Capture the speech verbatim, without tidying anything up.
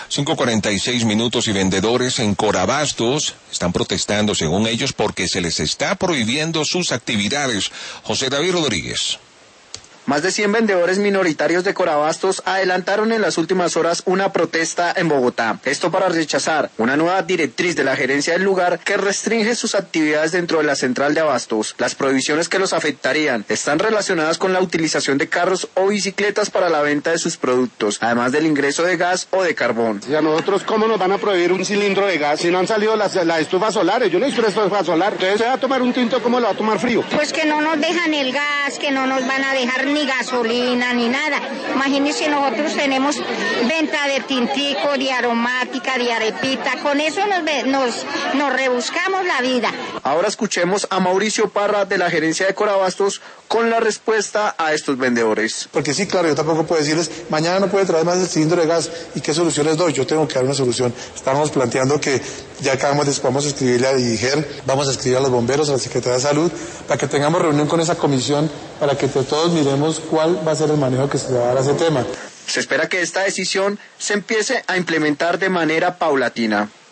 cinco cuarenta y seis minutos y vendedores en Corabastos están protestando, según ellos, porque se les está prohibiendo sus actividades. José David Rodríguez. Más de cien vendedores minoritarios de Corabastos adelantaron en las últimas horas una protesta en Bogotá. Esto para rechazar una nueva directriz de la gerencia del lugar que restringe sus actividades dentro de la central de abastos. Las prohibiciones que los afectarían están relacionadas con la utilización de carros o bicicletas para la venta de sus productos, además del ingreso de gas o de carbón. ¿Y a nosotros cómo nos van a prohibir un cilindro de gas si no han salido las, las estufas solares? Yo no he visto estufa solar. Entonces, ¿se va a tomar un tinto? ¿Cómo lo va a tomar frío? Pues que no nos dejan el gas, que no nos van a dejar ni gasolina ni nada. Imagínense, nosotros tenemos venta de tintico, de aromática, de arepita, con eso nos, nos, nos rebuscamos la vida. Ahora escuchemos a Mauricio Parra de la gerencia de Corabastos con la respuesta a estos vendedores. Porque sí, claro, yo tampoco puedo decirles, mañana no puede traer más el cilindro de gas, ¿y qué soluciones doy? Yo tengo que dar una solución. Estamos planteando que ya acabamos de, vamos a escribirle a DIGER, vamos a escribir a los bomberos, a la Secretaría de Salud, para que tengamos reunión con esa comisión, para que todos miremos cuál va a ser el manejo que se le va a dar a ese tema. Se espera que esta decisión se empiece a implementar de manera paulatina.